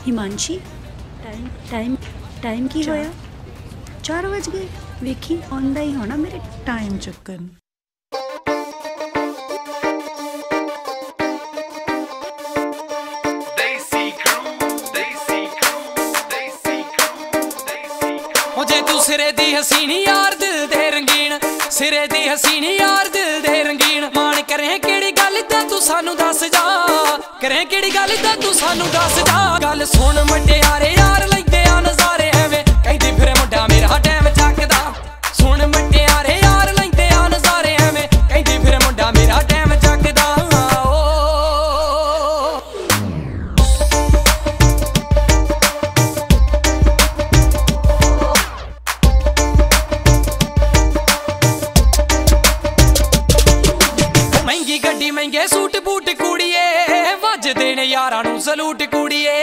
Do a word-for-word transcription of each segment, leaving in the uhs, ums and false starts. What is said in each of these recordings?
Himanshi time time time की होया? चार बज गए। वेखी आंदा ही होना मेरे टाइम चक्कर। सिरे दी हसीनी यार दिल दे रंगीन, सिरे दी हसीनी यार दिल दे रंगीन। मान करें केड़ी गल ते तू सानू दस जा, करें केड़ी गल ते तू सानू दस जा। गल सुन मटियारे यार लैंदे आ नज़ारे एवें, कहंदी फिरे मुंडा मेरा टैम चकदा। सुन मटियारे यार लैंदे आ नज़ारे एवें, कहंदी फिरे मुंडा मेरा टैम चकदा। महंगे सूट बूट कुड़िए, वज देने यारां नू सलूट कुड़िए।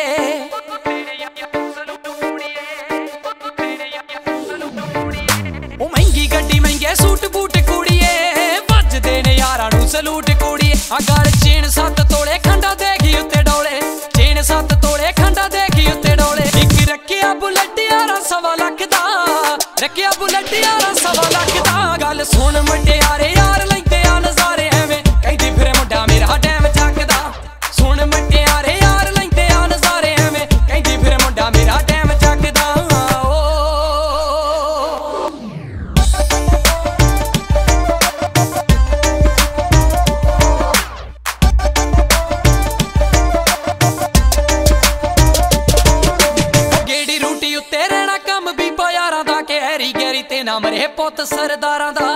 ओ महंगी गड्डी महंगे सूट बूट कुड़िए, वज देने यारां नू सलूट कुड़िए। आ गल चेन सत्त तोड़े खंडा देगी उत्ते डोले, चेन सत्त तोड़े खंडा देगी उत्ते डोले। इक रखिया बुलेट यारा सवा लख दा, रखिया बुलेट यारा सवा लख दा। गल सुन मटियारे यार लैंदे आ नज़ारे एवें, कहंदी फिरे मुंडा मेरा टैम चकदा। सुन मटियारे यार लैंदे आ नज़ारे एवें, कहंदी फिरे मुंडा मेरा टैम चकदा। गेड़ी रूटी उत्ते रहना कम बीबा यारां दा, गहरी गहरी ते ना मरे पुत्त सरदारां दा।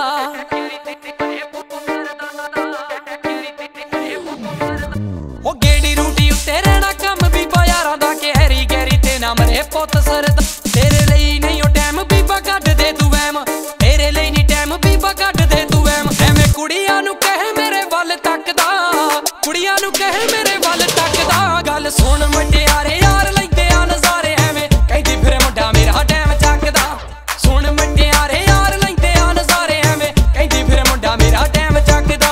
मरे पुत्त सरदा तेरे लिए नहीं ओ टैम बीबा कट दे तू वैम, तेरे लिए नहीं टैम बीबा कट दे तू वैम। एवें कुड़ियां नू कह मेरे वल तकदा, कुड़ियां नू कह मेरे वल तकदा। गल सुन मटियारे यार लैंदे आ नज़ारे एवें, कहंदी फिरे मुंडा मेरा टैम चकदा। सुन मटियारे यार लैंदे आ नज़ारे एवें, कहंदी फिरे मुंडा मेरा टैम चकदा।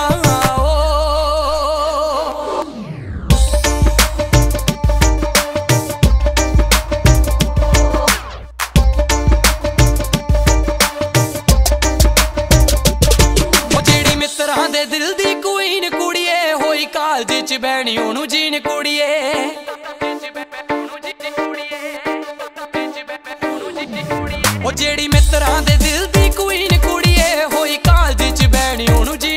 दिल दी क्वीन कुड़िए, होई कालज च बैणी ओनू जीन कुड़िए। ओ जेड़ी मित्रां दे दिल दी क्वीन कुड़िए, होई कालज च बैणी ओनू